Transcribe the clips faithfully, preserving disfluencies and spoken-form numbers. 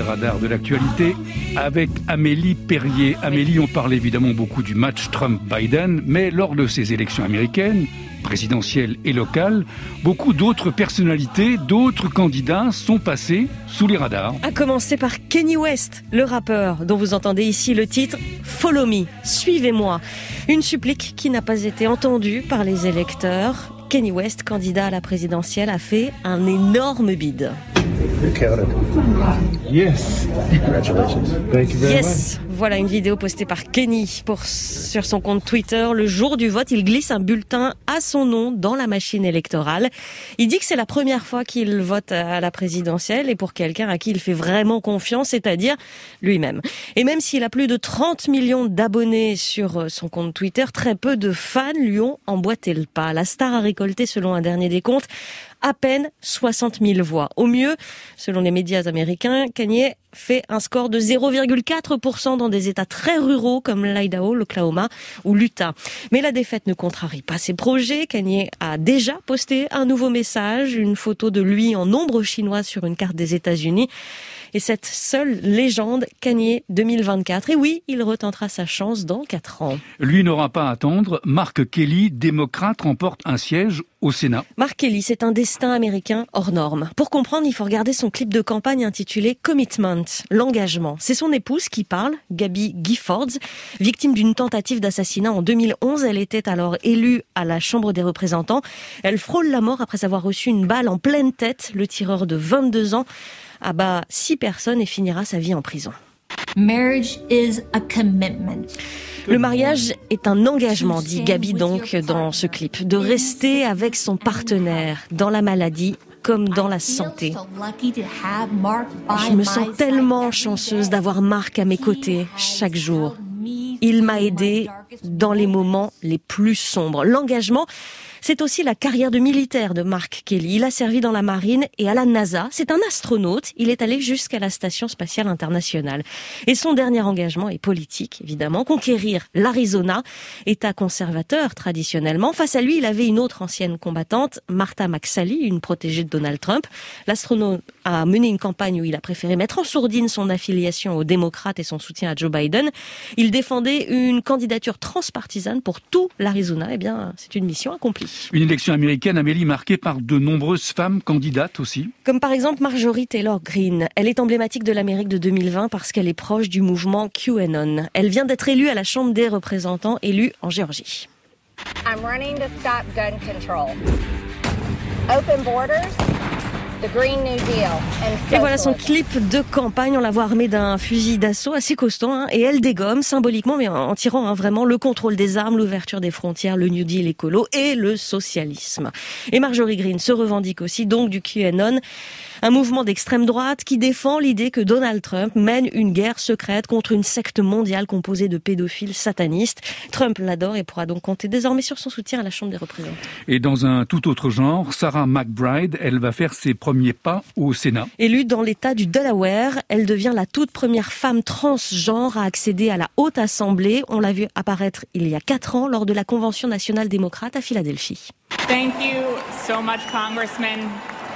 radars de l'actualité avec Amélie Perrier. Amélie, on parle évidemment beaucoup du match Trump-Biden, mais lors de ces élections américaines, présidentielles et locales, beaucoup d'autres personnalités, d'autres candidats sont passés sous les radars. À commencer par Kanye West, le rappeur dont vous entendez ici le titre « Follow me », suivez-moi. Une supplique qui n'a pas été entendue par les électeurs. Kanye West, candidat à la présidentielle, a fait un énorme bid. Yes. Congratulations. Thank you very Yes. Much. Voilà une vidéo postée par Kenny pour, sur son compte Twitter. Le jour du vote, il glisse un bulletin à son nom dans la machine électorale. Il dit que c'est la première fois qu'il vote à la présidentielle et pour quelqu'un à qui il fait vraiment confiance, c'est-à-dire lui-même. Et même s'il a plus de trente millions d'abonnés sur son compte Twitter, très peu de fans lui ont emboîté le pas. La star a récolté, selon un dernier décompte, à peine soixante mille voix. Au mieux, selon les médias américains, Kanye fait un score de zéro virgule quatre pour cent dans des États très ruraux comme l'Idaho, l'Oklahoma ou l'Utah. Mais la défaite ne contrarie pas ses projets. Kanye a déjà posté un nouveau message, une photo de lui en ombre chinoise sur une carte des États-Unis. Et cette seule légende, Kanye deux mille vingt-quatre. Et oui, il retentera sa chance dans quatre ans. Lui n'aura pas à attendre. Mark Kelly, démocrate, remporte un siège au Sénat. Mark Kelly, c'est un destin américain hors norme. Pour comprendre, il faut regarder son clip de campagne intitulé « Commitment », l'engagement. C'est son épouse qui parle, Gabby Giffords, victime d'une tentative d'assassinat en deux mille onze. Elle était alors élue à la Chambre des représentants. Elle frôle la mort après avoir reçu une balle en pleine tête. Le tireur de vingt-deux ans abat six personnes et finira sa vie en prison. Marriage is a commitment. Le mariage est un engagement, dit Gabi donc dans ce clip, de rester avec son partenaire dans la maladie comme dans la santé. Je me sens tellement chanceuse d'avoir Mark à mes côtés chaque jour. Il m'a aidée dans les moments les plus sombres. L'engagement, c'est aussi la carrière de militaire de Mark Kelly. Il a servi dans la marine et à la NASA. C'est un astronaute. Il est allé jusqu'à la Station spatiale internationale. Et son dernier engagement est politique, évidemment. Conquérir l'Arizona, État conservateur traditionnellement. Face à lui, il avait une autre ancienne combattante, Martha McSally, une protégée de Donald Trump. L'astronaute a mené une campagne où il a préféré mettre en sourdine son affiliation aux démocrates et son soutien à Joe Biden. Il défendait une candidature transpartisane pour tout l'Arizona. Eh bien, c'est une mission accomplie. Une élection américaine, Amélie, marquée par de nombreuses femmes candidates aussi. Comme par exemple Marjorie Taylor Greene. Elle est emblématique de l'Amérique de deux mille vingt parce qu'elle est proche du mouvement QAnon. Elle vient d'être élue à la Chambre des représentants, élue en Géorgie. I'm running to stop gun control. Open borders. The Green New Deal and et voilà son clip de campagne. On la voit armée d'un fusil d'assaut assez costaud, hein, et elle dégomme symboliquement, mais en, en tirant hein, vraiment le contrôle des armes, l'ouverture des frontières, le New Deal écolo et le socialisme. Et Marjorie Greene se revendique aussi donc du QAnon, un mouvement d'extrême droite qui défend l'idée que Donald Trump mène une guerre secrète contre une secte mondiale composée de pédophiles satanistes. Trump l'adore et pourra donc compter désormais sur son soutien à la Chambre des représentants. Et dans un tout autre genre, Sarah McBride, elle va faire ses premiers pas au Sénat. Élue dans l'État du Delaware, elle devient la toute première femme transgenre à accéder à la Haute Assemblée. On l'a vu apparaître il y a quatre ans lors de la Convention nationale démocrate à Philadelphie. Thank you so much, Congressman.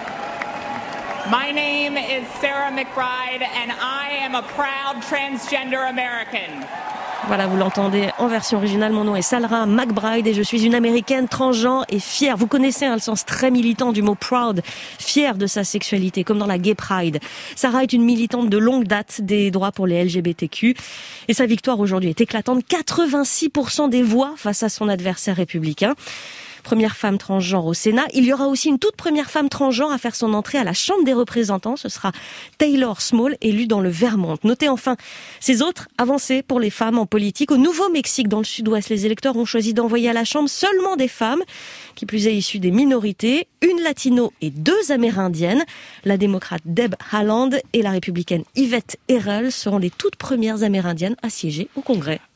My name is Sarah McBride and I am a proud transgender American. Voilà, vous l'entendez en version originale. Mon nom est Sarah McBride et je suis une américaine transgenre et fière. Vous connaissez hein, le sens très militant du mot proud, fière de sa sexualité, comme dans la Gay Pride. Sarah est une militante de longue date des droits pour les L G B T Q et sa victoire aujourd'hui est éclatante. quatre-vingt-six pour cent des voix face à son adversaire républicain. Première femme transgenre au Sénat. Il y aura aussi une toute première femme transgenre à faire son entrée à la Chambre des représentants. Ce sera Taylor Small, élue dans le Vermont. Notez enfin ces autres avancées pour les femmes en politique. Au Nouveau-Mexique, dans le sud-ouest, les électeurs ont choisi d'envoyer à la Chambre seulement des femmes, qui plus est issues des minorités, une latino et deux amérindiennes. La démocrate Deb Haaland et la républicaine Yvette Herrell seront les toutes premières amérindiennes à siéger au Congrès.